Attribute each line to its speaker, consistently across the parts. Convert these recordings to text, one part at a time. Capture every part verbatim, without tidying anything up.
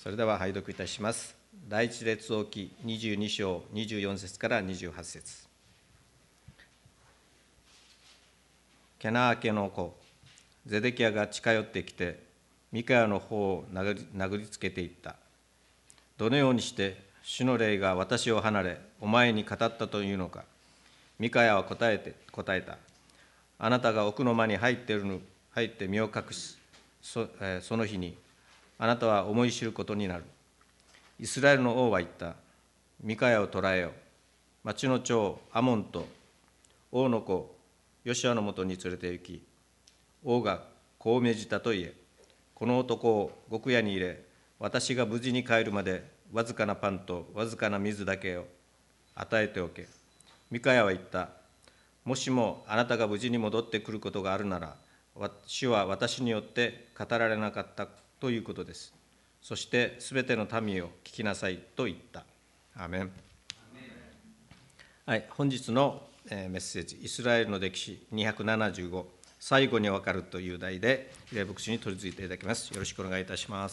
Speaker 1: それでは拝読いたします。第一列王記にじゅうに章にじゅうよん節からにじゅうはち節。ケナー家の子、ゼデキヤが近寄ってきて、ミカヤの方を殴り、殴りつけていった。どのようにして主の霊が私を離れ、お前に語ったというのか。ミカヤは答えて、答えた。あなたが奥の間に入っているの、入って身を隠し、そ, えー、その日に、あなたは思い知ることになる。イスラエルの王は言った。ミカヤを捕らえよ。町の長アモンと王の子ヨシュアのもとに連れて行き、王がこう命じたと言え。この男を獄屋に入れ、私が無事に帰るまでわずかなパンとわずかな水だけを与えておけ。ミカヤは言った。もしもあなたが無事に戻ってくることがあるなら、主は私によって語られなかったということです。そしてすべての民を聞きなさいと言った。アーメン。はい、本日のメッセージ、イスラエルの歴史にひゃくななじゅうご、最後にわかるという題で、礼牧師に取り次いでいただきます。よろしくお願いいたします。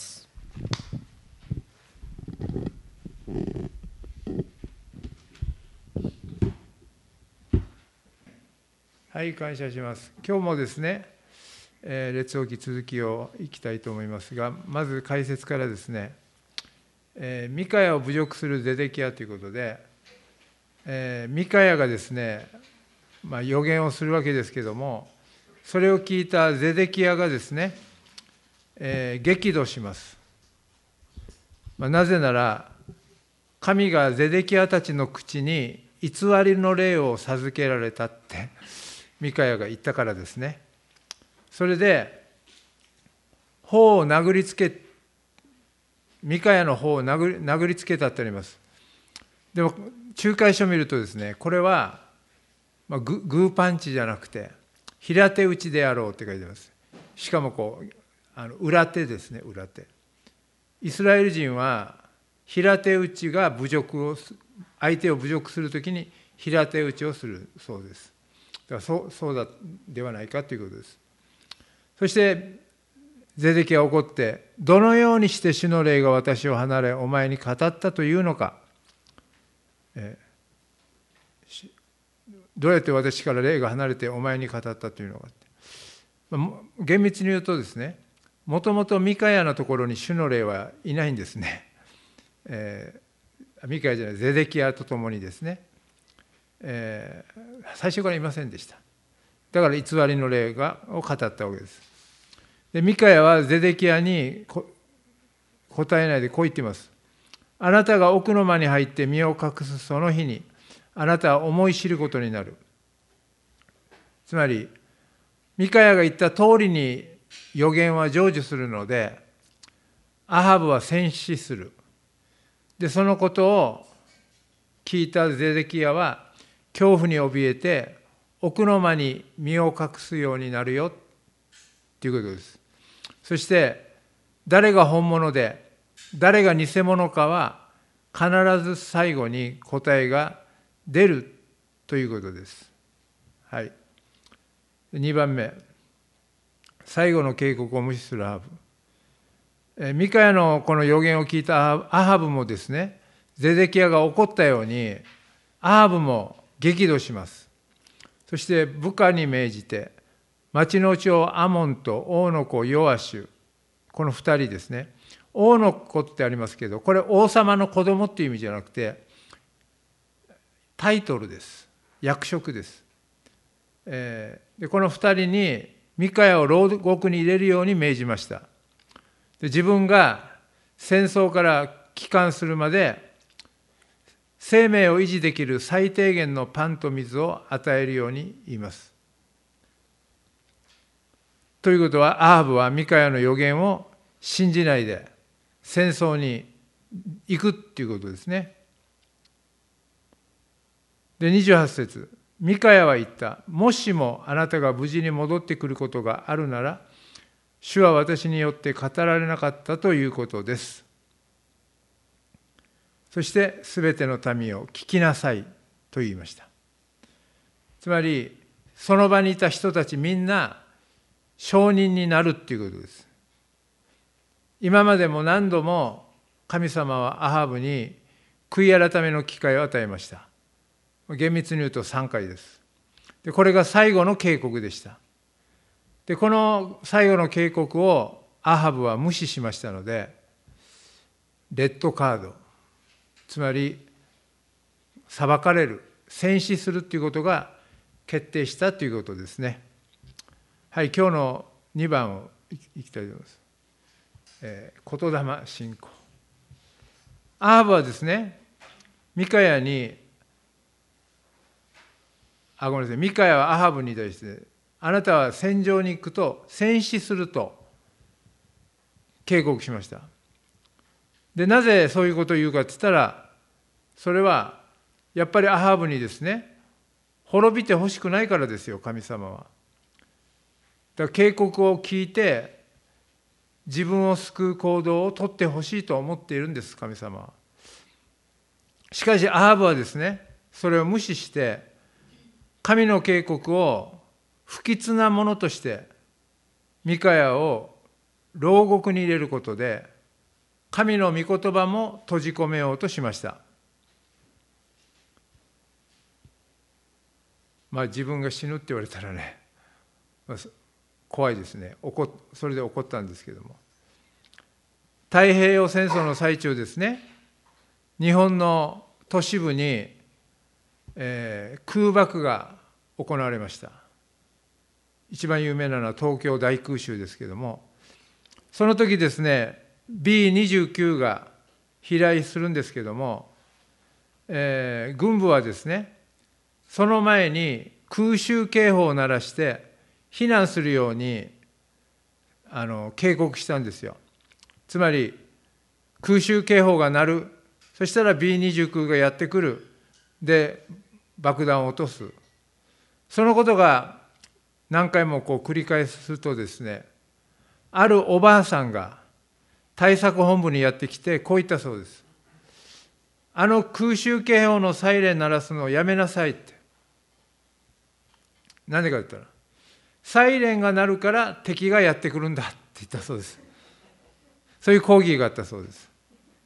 Speaker 2: はい、感謝します。今日もですね、えー、列王記続きをいきたいと思いますが、まず解説からですね、えー、ミカヤを侮辱するゼデキヤということで、えー、ミカヤがですね、まあ、予言をするわけですけども、それを聞いたゼデキヤがですね、えー、激怒します。まあ、なぜなら、神がゼデキヤたちの口に偽りの霊を授けられたってミカヤが言ったからですね。それで頬を殴りつけ、ミカヤの頬を殴り、殴りつけたってあります。でも仲介書を見るとですね、これは、まあ、グ, グーパンチじゃなくて平手打ちであろうって書いてます。しかもこうあの裏手ですね、裏手。イスラエル人は平手打ちが侮辱を、相手を侮辱するときに平手打ちをするそうです。だからそう、そうだではないかということです。そしてゼデキヤは怒って、どのようにして主の霊が私を離れお前に語ったというのか。えー、どうやって私から霊が離れてお前に語ったというのか。まあ、厳密に言うとですね、もともとミカヤのところに主の霊はいないんですね。えー、ミカヤじゃない、ゼデキヤと共にですね、えー、最初からいませんでした。だから偽りの霊がを語ったわけです。でミカヤはゼデキヤに答えないでこう言っています。あなたが奥の間に入って身を隠すその日に、あなたは思い知ることになる。つまり、ミカヤが言った通りに予言は成就するので、アハブは戦死する。で、そのことを聞いたゼデキヤは、恐怖に怯えて、奥の間に身を隠すようになるよ、ということです。そして、誰が本物で、誰が偽物かは、必ず最後に答えが出るということです。はい。にばんめ、最後の警告を無視するアハブ。ミカヤのこの予言を聞いたアハブもですね、ゼデキヤが怒ったように、アハブも激怒します。そして部下に命じて、町の長アモンと王の子ヨアシュ、この二人ですね。王の子ってありますけど、これ王様の子供っていう意味じゃなくて、タイトルです。役職です。えー、でこの二人にミカヤを牢獄に入れるように命じました。で自分が戦争から帰還するまで、生命を維持できる最低限のパンと水を与えるように言います。ということは、アハブはミカヤの予言を信じないで戦争に行くっていうことですね。で、にじゅうはち節、ミカヤは言った。もしもあなたが無事に戻ってくることがあるなら、主は私によって語られなかったということです。そしてすべての民を聞きなさいと言いました。つまり、その場にいた人たちみんな証人になるっていうことです。今までも何度も神様はアハブに悔い改めの機会を与えました。厳密に言うとさんかいです。で、これが最後の警告でした。で、この最後の警告をアハブは無視しましたので、レッドカード、つまり裁かれる、戦死するということが決定したということですね。はい、今日のにばんをいきたいと思います。えー、言霊信仰。アハブはですね、ミカヤに、あ、ごめんなさい、ミカヤはアハブに対して、あなたは戦場に行くと戦死すると警告しました。で、なぜそういうことを言うかって言ったら、それはやっぱりアハブにですね、滅びてほしくないからですよ、神様は。だから警告を聞いて、自分を救う行動をとってほしいと思っているんです、神様は。しかし、アハブはですね、それを無視して、神の警告を不吉なものとして、ミカヤを牢獄に入れることで、神の御言葉も閉じ込めようとしました。まあ自分が死ぬって言われたらね、怖いですね。それで怒ったんですけども。太平洋戦争の最中ですね、日本の都市部に、えー、空爆が行われました。一番有名なのは東京大空襲ですけども、その時ですね、ビーにじゅうきゅう が飛来するんですけども、えー、軍部はですね、その前に空襲警報を鳴らして避難するようにあの警告したんですよ。つまり空襲警報が鳴る、そしたら ビーにじゅうきゅう がやってくる、で爆弾を落とす。そのことが何回もこう繰り返すとですね、あるおばあさんが対策本部にやってきてこう言ったそうです。あの空襲警報のサイレン鳴らすのをやめなさいって。なんでかって言ったら、サイレンが鳴るから敵がやってくるんだって言ったそうです。そういう抗議があったそうです。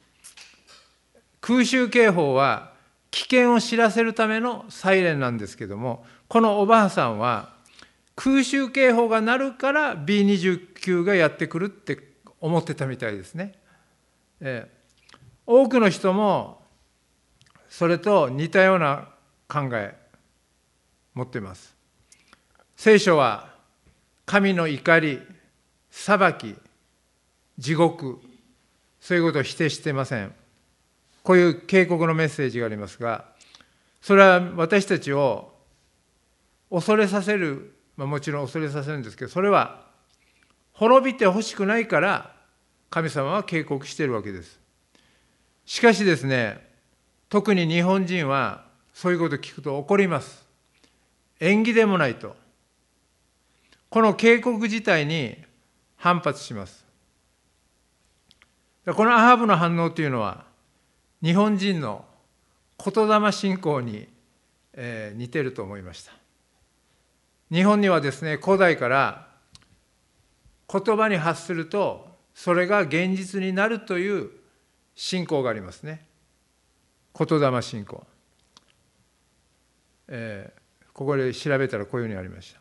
Speaker 2: 空襲警報は危険を知らせるためのサイレンなんですけども、このおばあさんは空襲警報が鳴るから ビーにじゅうきゅう がやってくるって思ってたみたいですね。えー、多くの人もそれと似たような考え持っています。聖書は神の怒り、裁き、地獄、そういうことを否定していません。こういう警告のメッセージがありますが、それは私たちを恐れさせる、まあ、もちろん恐れさせるんですけど、それは滅びてほしくないから神様は警告しているわけです。しかしですね、特に日本人はそういうことを聞くと怒ります。縁起でもないと。この警告自体に反発します。このアハブの反応というのは、日本人の言霊信仰に似てると思いました。日本にはですね、古代から言葉に発すると、それが現実になるという信仰がありますね。言霊信仰。えー、ここで調べたらこういうふうにありました。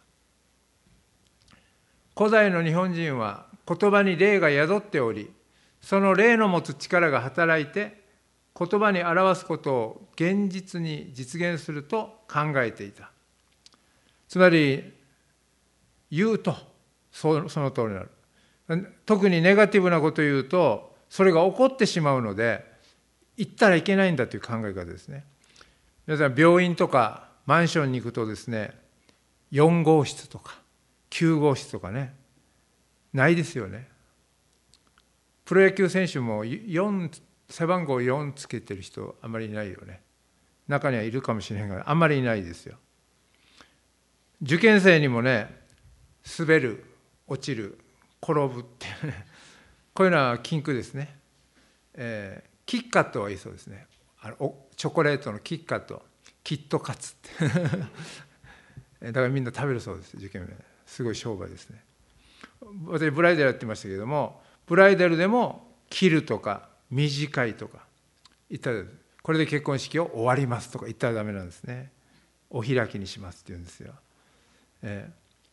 Speaker 2: 古代の日本人は言葉に霊が宿っており、その霊の持つ力が働いて、言葉に表すことを現実に実現すると考えていた。つまり、言うとそ, その通りになる。特にネガティブなことを言うと、それが起こってしまうので、言ったらいけないんだという考え方ですね。皆さん、病院とかマンションに行くとですね、よんごうしつとかきゅうごうしつとかね、ないですよね。プロ野球選手もよん背番号よんつけてる人あんまりいないよね。中にはいるかもしれないが、あんまりいないですよ。受験生にもね、滑る、落ちる、転ぶっていうね、こういうのは禁句ですね。えー、キッカットはいいそうですね。あのチョコレートのキッカット、キットカツってだからみんな食べるそうです、受験生。すごい商売ですね。私ブライダルやってましたけども、ブライダルでも切るとか短いとか言ったら、これで結婚式を終わりますとか言ったらダメなんですね。お開きにしますって言うんですよ。えー、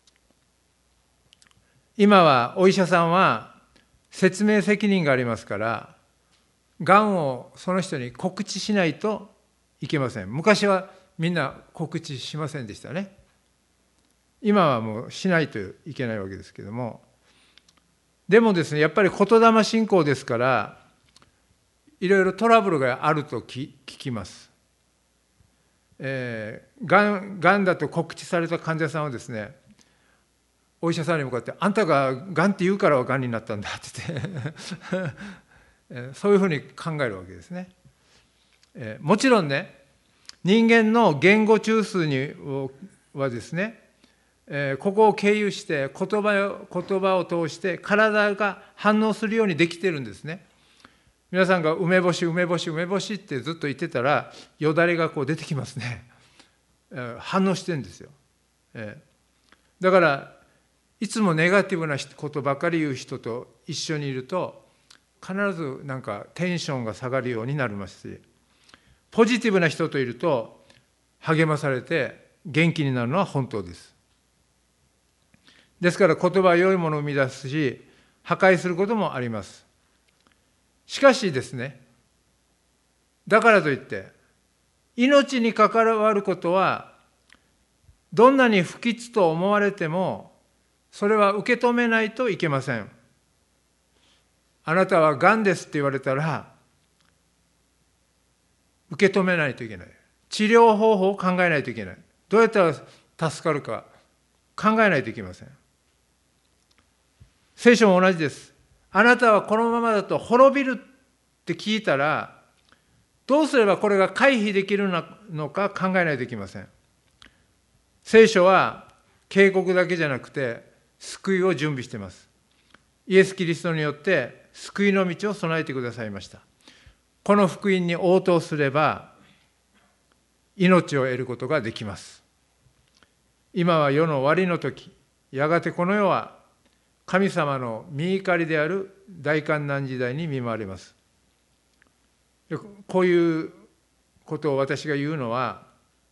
Speaker 2: 今はお医者さんは説明責任がありますから、がんをその人に告知しないといけません。昔はみんな告知しませんでしたね。今はもうしないといけないわけですけども、でもですね、やっぱり言霊信仰ですから、いろいろトラブルがあると聞きます。えー、がん、がんだと告知された患者さんはですね、お医者さんに向かって、あんたががんって言うからがんになったんだって言ってそういうふうに考えるわけですね。えー、もちろんね、人間の言語中枢にはですね、えー、ここを経由して言葉を、言葉を通して体が反応するようにできてるんですね。皆さんが梅干し、梅干し、梅干しってずっと言ってたら、よだれがこう出てきますね。えー、反応してるんですよ。えー、だから、いつもネガティブなことばかり言う人と一緒にいると、必ずなんかテンションが下がるようになりますし、ポジティブな人といると励まされて元気になるのは本当です。ですから言葉は良いものを生み出すし、破壊することもあります。しかしですね、だからといって、命に関わることは、どんなに不吉と思われても、それは受け止めないといけません。あなたはがんですって言われたら、受け止めないといけない。治療方法を考えないといけない。どうやったら助かるか考えないといけません。聖書も同じです。あなたはこのままだと滅びるって聞いたら、どうすればこれが回避できるのか考えないといけません。聖書は警告だけじゃなくて、救いを準備しています。イエス・キリストによって救いの道を備えてくださいました。この福音に応答すれば、命を得ることができます。今は世の終わりの時、やがてこの世は神様の御怒りである大患難時代に見舞われます。こういうことを私が言うのは、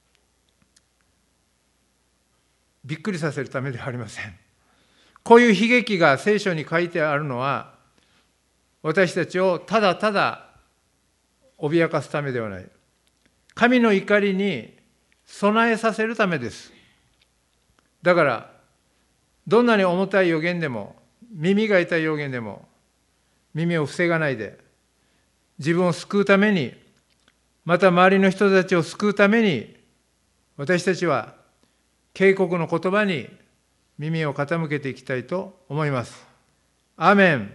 Speaker 2: びっくりさせるためではありません。こういう悲劇が聖書に書いてあるのは、私たちをただただ脅かすためではない。神の怒りに備えさせるためです。だから、どんなに重たい予言でも、耳が痛い予言でも、耳を防がないで、自分を救うために、また周りの人たちを救うために、私たちは警告の言葉に耳を傾けていきたいと思います。アーメン。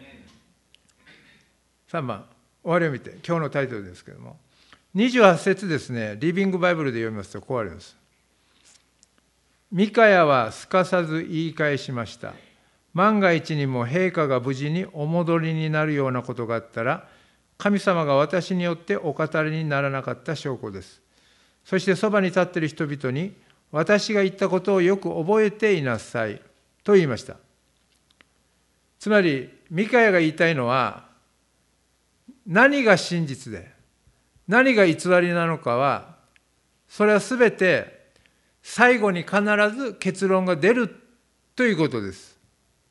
Speaker 2: さんばん、終わりを見て、今日のタイトルですけれども、にじゅうはち節ですね、リビングバイブルで読みますとこうあります。ミカヤはすかさず言い返しました。万が一にも陛下が無事にお戻りになるようなことがあったら、神様が私によってお語りにならなかった証拠です。そしてそばに立っている人々に、私が言ったことをよく覚えていなさいと言いました。つまりミカヤが言いたいのは、何が真実で何が偽りなのかは、それはすべて最後に必ず結論が出るということです。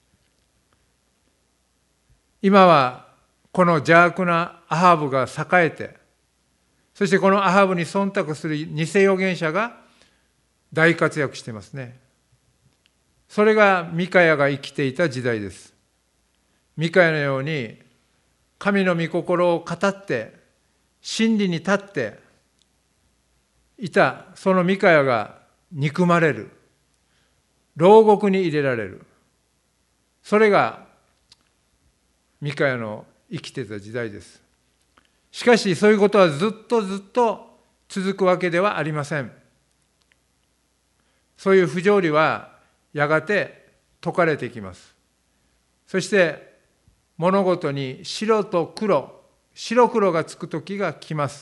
Speaker 2: 今はこの邪悪なアハブが栄えて、そしてこのアハブに忖度する偽預言者が大活躍していますね。それがミカヤが生きていた時代です。ミカヤのように神の御心を語って真理に立っていたそのミカヤが憎まれる、牢獄に入れられる、それがミカヤの生きていた時代です。しかしそういうことはずっとずっと続くわけではありません。そういう不条理はやがて解かれていきます。そして物事に白と黒、白黒がつく時が来ます。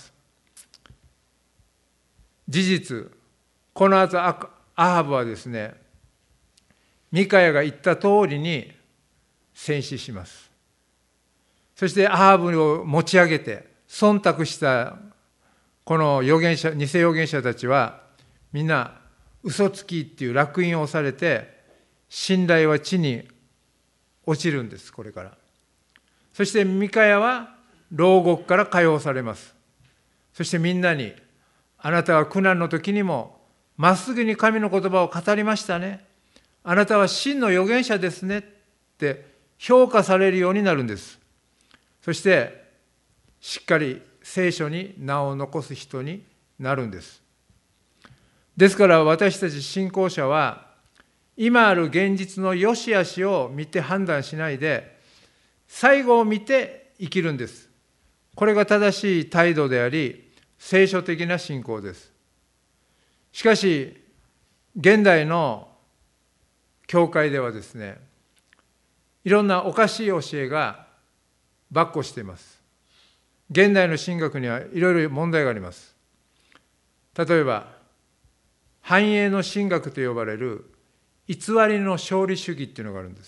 Speaker 2: 事実、この後アハブはですね、ミカヤが言った通りに戦死します。 そしてアハブを持ち上げて忖度したこの預言者、偽預言者たちはみんな嘘つきっていう烙印を押されて、信頼は地に落ちるんです、これから。そしてミカヤは牢獄から解放されます。そしてみんなに、あなたは苦難の時にもまっすぐに神の言葉を語りましたね。あなたは真の預言者ですねって評価されるようになるんです。そしてしっかり聖書に名を残す人になるんです。ですから私たち信仰者は、今ある現実の良し悪しを見て判断しないで、最後を見て生きるんです。これが正しい態度であり、聖書的な信仰です。しかし、現代の教会ではですね、いろんなおかしい教えが跋扈しています。現代の神学にはいろいろ問題があります。例えば、繁栄の神学と呼ばれる偽りの勝利主義っていうのがあるんです。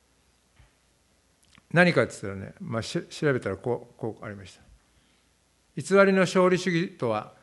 Speaker 2: 何かって言ったらね、まあ、し調べたらこう、こうありました。偽りの勝利主義とは、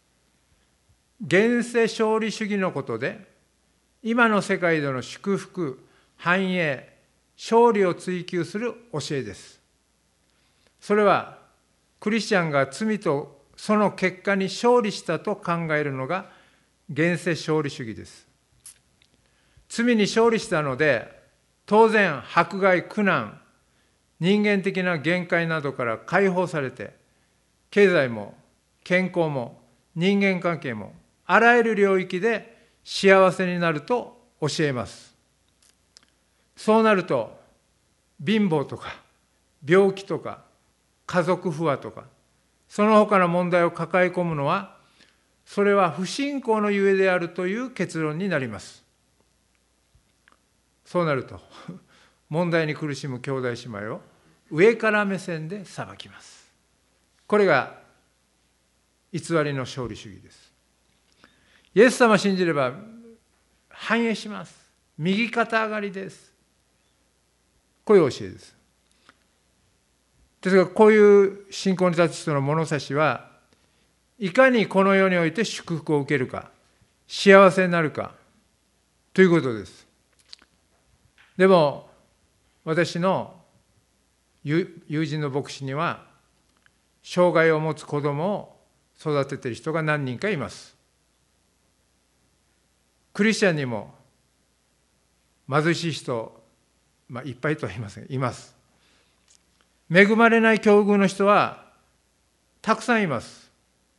Speaker 2: 現世勝利主義のことで、今の世界での祝福、繁栄、勝利を追求する教えです。それは、クリスチャンが罪とその結果に勝利したと考えるのが現世勝利主義です。罪に勝利したので、当然迫害、苦難、人間的な限界などから解放されて、経済も健康も人間関係もあらゆる領域で幸せになると教えます。そうなると、貧乏とか病気とか家族不和とか、その他の問題を抱え込むのは、それは不信仰のゆえであるという結論になります。そうなると、問題に苦しむ兄弟姉妹を上から目線で裁きます。これが偽りの勝利主義です。イエス様を信じれば繁栄します。右肩上がりです。こういう教えです。ですが、こういう信仰に立つ人の物差しは、いかにこの世において祝福を受けるか、幸せになるかということです。でも、私の友人の牧師には、障害を持つ子供を育てている人が何人かいます。クリスチャンにも貧しい人、まあ、いっぱいとは言いません、います。恵まれない境遇の人はたくさんいます。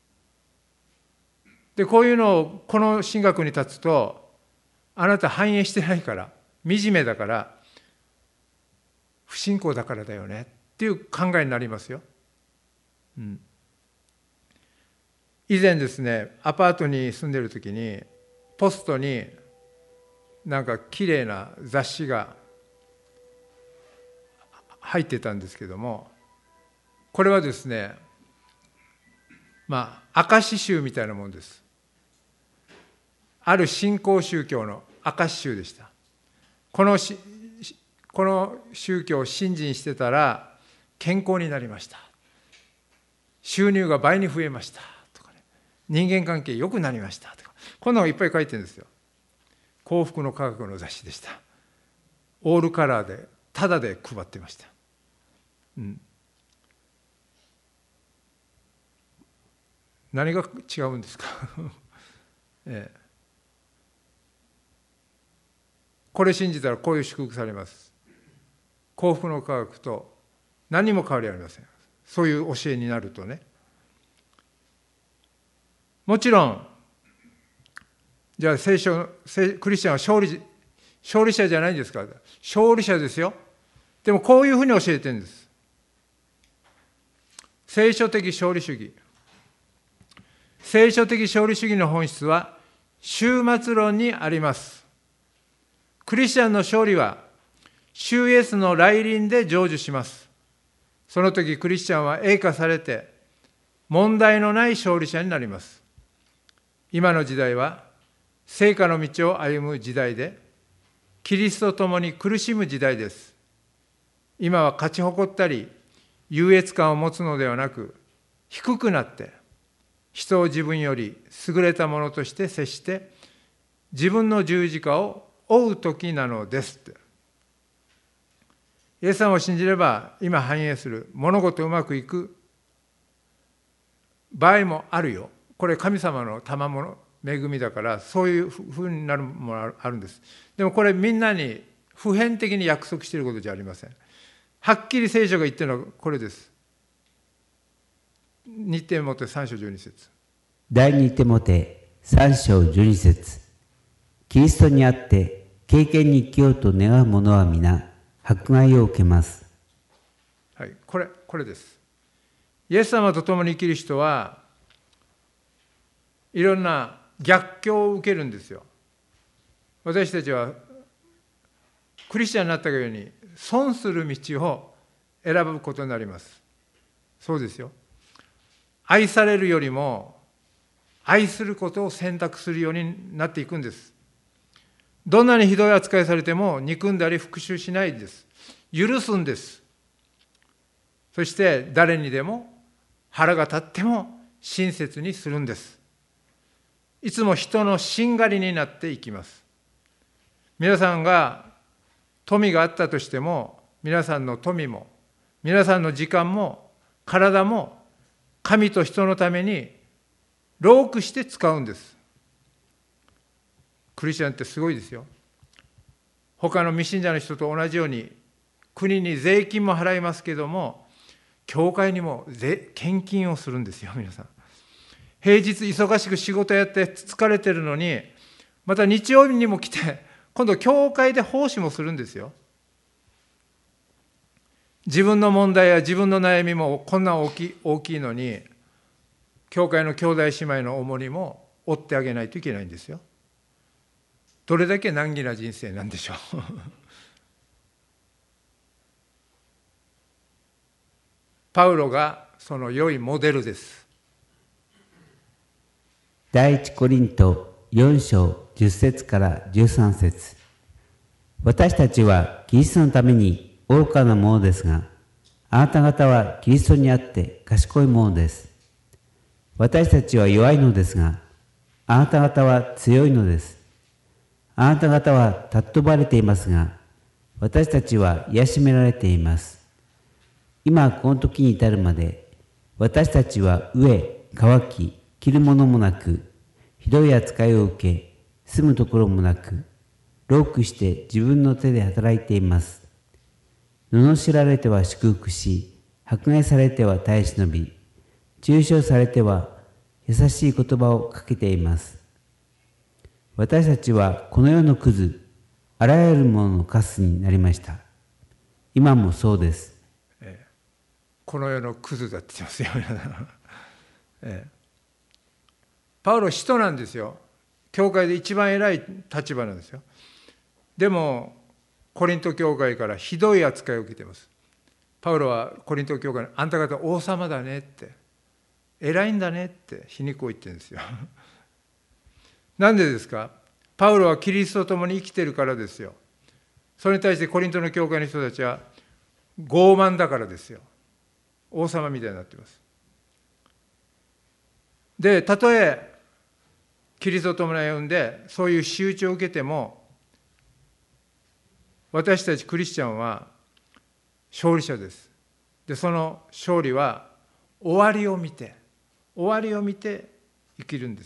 Speaker 2: で、こういうのをこの神学に立つと、あなた繁栄してないから、惨めだから、不信仰だからだよねっていう考えになりますよ。うん、以前ですね、アパートに住んでる時に、ポストになんかきれいな雑誌が入ってたんですけども、これはですね、まあ証集みたいなもんです。ある新興宗教の証集でした。このしこの宗教を信心してたら健康になりました、収入が倍に増えましたとかね、人間関係良くなりましたとか、こんなのいっぱい書いてるんですよ。幸福の科学の雑誌でした。オールカラーでタダで配ってました。うん、何が違うんですか、ええ、これ信じたらこういう祝福されます。幸福の科学と何も変わりありません。そういう教えになるとね。もちろん、じゃあ聖書、クリスチャンは勝利、勝利者じゃないんですか。勝利者ですよ。でもこういうふうに教えてるんです。聖書的勝利主義。聖書的勝利主義の本質は終末論にあります。クリスチャンの勝利は主イエスの来臨で成就します。その時クリスチャンは栄華されて問題のない勝利者になります。今の時代は成果の道を歩む時代で、キリストと共に苦しむ時代です。今は勝ち誇ったり優越感を持つのではなく、低くなって、人を自分より優れたものとして接して、自分の十字架を追う時なのですって。イエス様を信じれば、今反映する物事うまくいく場合もあるよ。これ神様の賜物、恵みだから、そういうふうになるものあるんです。でもこれみんなに普遍的に約束していることじゃありません。はっきり聖書が言っているのはこれです。にテモテさん章じゅうに節。
Speaker 3: 第二テモテさん章じゅうに節。キリストにあって敬虔に生きようと願う者は皆迫害を受けます。
Speaker 2: はい、これ、これです。イエス様と共に生きる人はいろんな逆境を受けるんですよ。私たちはクリスチャンになったように損する道を選ぶことになります。そうですよ。愛されるよりも愛することを選択するようになっていくんです。どんなにひどい扱いされても憎んだり復讐しないです。許すんです。そして誰にでも腹が立っても親切にするんです。いつも人のしんがりになっていきます。皆さんが富があったとしても、皆さんの富も、皆さんの時間も、体も、神と人のために労苦して使うんです。クリスチャンってすごいですよ。他の未信者の人と同じように、国に税金も払いますけども、教会にも献金をするんですよ、皆さん。平日忙しく仕事やって疲れてるのに、また日曜日にも来て、今度教会で奉仕もするんですよ。自分の問題や自分の悩みもこんな大きい、大きいのに、教会の兄弟姉妹の重荷も負ってあげないといけないんですよ。どれだけ難儀な人生なんでしょう。パウロがその良いモデルです。
Speaker 3: 第一コリントよん章じゅっ節からじゅうさん節。私たちはキリストのために愚かなものですが、あなた方はキリストにあって賢いものです。私たちは弱いのですが、あなた方は強いのです。あなた方は尊ばれていますが、私たちは癒しめられています。今この時に至るまで、私たちは飢え、渇き、着るものもなく、ひどい扱いを受け、住むところもなく、労苦して自分の手で働いています。罵られては祝福し、迫害されては耐え忍び、中傷されては優しい言葉をかけています。私たちはこの世のクズ、あらゆるもののカスになりました。今もそうです。
Speaker 2: ええ、この世のクズだって言ってますよ。ええ、パウロ使徒なんですよ。教会で一番偉い立場なんですよ。でもコリント教会からひどい扱いを受けています。パウロはコリント教会に、あんた方王様だねって、偉いんだねって皮肉を言ってるんですよ。なんでですか？パウロはキリストと共に生きてるからですよ。それに対してコリントの教会の人たちは傲慢だからですよ。王様みたいになっています。で、たとえキリストと共に歩んでそういう仕打ちを受けても、私たちクリスチャンは勝利者です。で、その勝利は終わりを見て、終わりを見て生きるんです。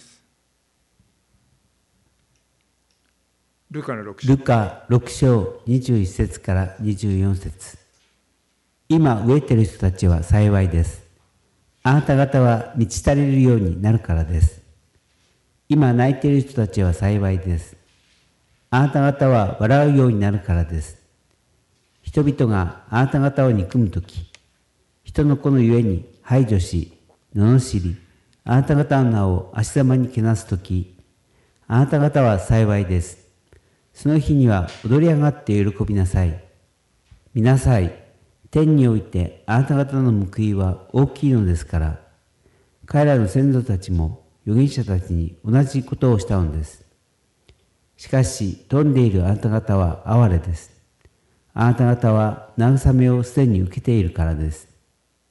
Speaker 2: ルカのろく章。
Speaker 3: ルカろく章にじゅういち節からにじゅうよん節。今飢えている人たちは幸いです。あなた方は満ち足りるようになるからです。今泣いている人たちは幸いです。あなた方は笑うようになるからです。人々があなた方を憎むとき、人の子のゆえに排除し、罵り、あなた方の名を足ざまにけなすとき、あなた方は幸いです。その日には踊り上がって喜びなさい。見なさい。天においてあなた方の報いは大きいのですから、彼らの先祖たちも預言者たちに同じことをしたのです。しかし、富んでいるあなた方は哀れです。あなた方は慰めをすでに受けているからです。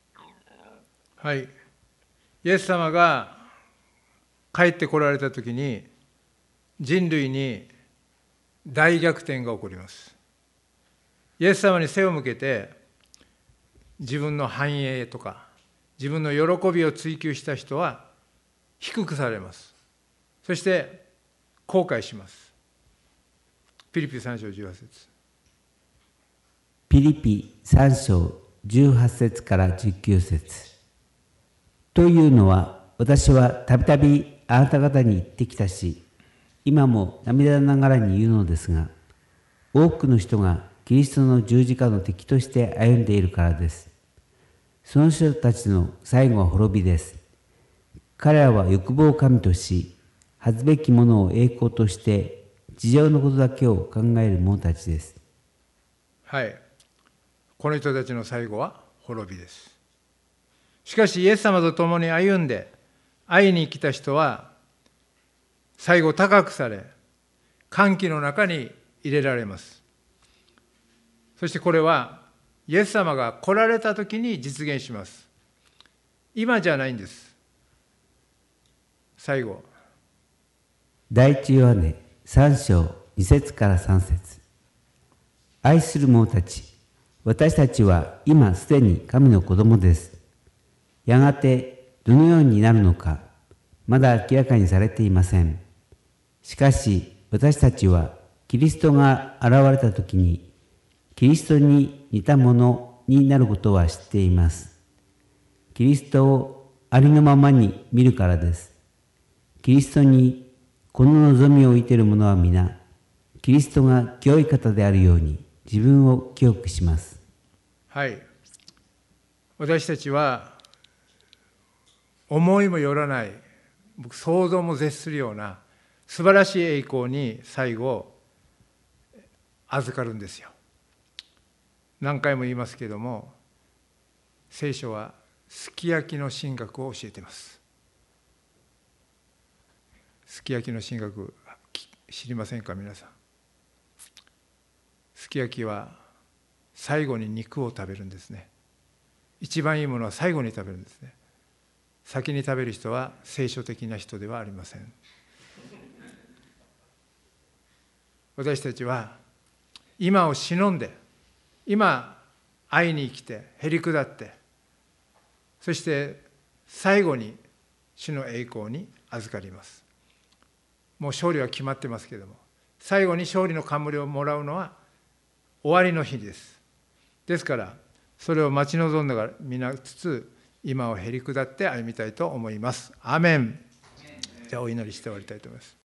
Speaker 2: はい。イエス様が帰ってこられたときに、人類に大逆転が起こります。イエス様に背を向けて、自分の繁栄とか、自分の喜びを追求した人は低くされます。そして後悔します。ピリピさん章じゅうはち節。
Speaker 3: ピリピさん章じゅうはち節からじゅうきゅう節。というのは、私はたびたびあなた方に言ってきたし、今も涙ながらに言うのですが、多くの人がキリストの十字架の敵として歩んでいるからです。その人たちの最後は滅びです。彼らは欲望を神とし、恥ずべきものを栄光として、地上のことだけを考える者たちです。
Speaker 2: はい。この人たちの最後は滅びです。しかし、イエス様と共に歩んで、会いに来た人は、最後高くされ、歓喜の中に入れられます。そしてこれは、イエス様が来られたときに実現します。今じゃないんです。最後。
Speaker 3: 第一ヨハネさん章に節からさん節。愛する者たち、私たちは今すでに神の子供です。やがてどのようになるのか、まだ明らかにされていません。しかし私たちはキリストが現れたときに、キリストに似たものになることは知っています。キリストをありのままに見るからです。キリストにこの望みを置いている者は皆、キリストが清い方であるように自分を清くします。
Speaker 2: はい。私たちは思いもよらない、僕想像も絶するような素晴らしい栄光に最後預かるんですよ。何回も言いますけれども、聖書はすき焼きの神学を教えています。すき焼きの神学知りませんか皆さん。すき焼きは最後に肉を食べるんですね。一番いいものは最後に食べるんですね。先に食べる人は聖書的な人ではありません。私たちは今を忍んで、今会いに来てへり下って、そして最後に主の栄光に預かります。もう勝利は決まってますけれども、最後に勝利の冠をもらうのは終わりの日です。ですからそれを待ち望んだが見なつつ、今をへり下って歩みたいと思います。アーメン。じゃあお祈りして終わりたいと思います。